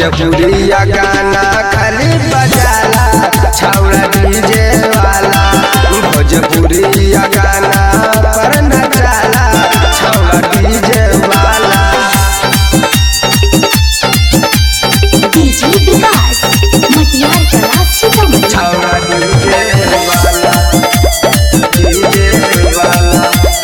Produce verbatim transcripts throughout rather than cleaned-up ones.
भोजपुरिया गाना खाली बजाला छौड़ा डीजे वाला। भोजपुरिया गाना पर नचाला छौड़ा डीजे वाला। डीजे विकास मटियार कला सीतामढ़ी। छौड़ा डीजे वाला डीजे वाला।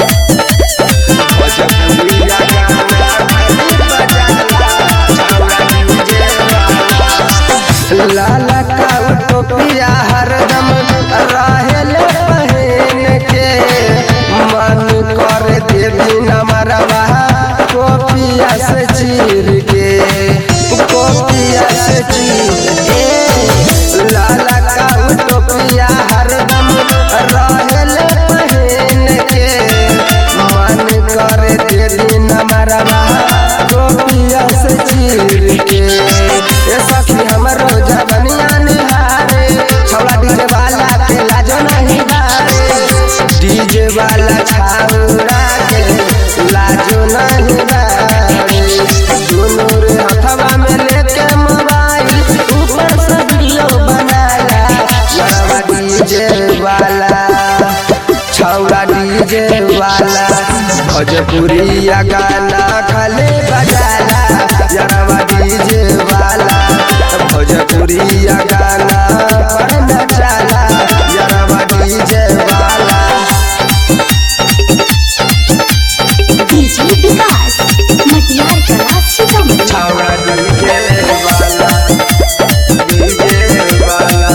भोजपुरिया गाना खाली बजाला छौड़ा डीजे वाला। लाला का टोपिया हरदम रहेले पहन के मन कर देवी नमरवा टोपिया से चीर के टोपिया से चीर के। लाला का टोपिया हरदम रहेले पहन के मन कर देवी नमरवा टोपिया से चीर के। सखी हमरो जवनिया निहारे छौड़ा डीजे वाला के लाजो नहीं बारे। डीजे वाला छौड़ा के लाजो नहीं बारे। दोनों रे हथवा में लेके मोबाइल ऊपर से वीडियो बनाला छौड़ा डीजे वाला छौड़ा डीजे वाला। भोजपुरिया गाना खाली बजाला यारवा डीजे वाला। भोजपुरिया गाना पर नचाला यारवा डीजे वाला। डीजे विकास मटियार कला सीतामढ़ी। छौड़ा डीजे वाला डीजे वाला।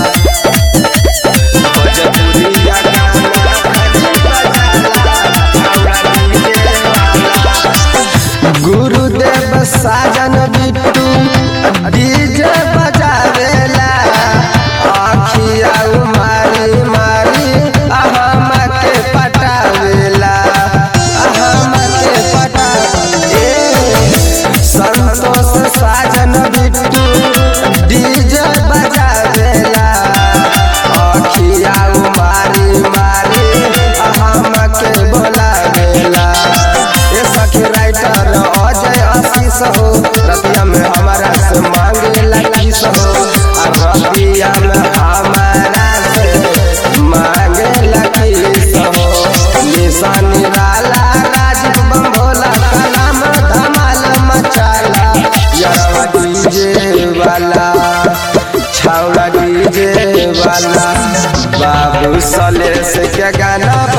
भोजपुरिया गाना खाली बजाला छौड़ा डीजे वाला। गुरुदेव साजन बिट्टू डीजे बजावेला आखिया मारी मारी हम के पटावेला हम के पटा। संतोष साजन बिट्टू डीजे बजावेला आखिया मारी मारी हम के बोलावेला। ए सखी राइटर अजय आशीष हो रतिया में हमारा से मांगे लगी सो। रतिया में हमारा से मांगे लगी सो। निशानी वाला राजीव बम्भोला कलाम धमाल मचाला यारवा डीजे वाला छौड़ा डीजे वाला। बाबू सलेश के गाना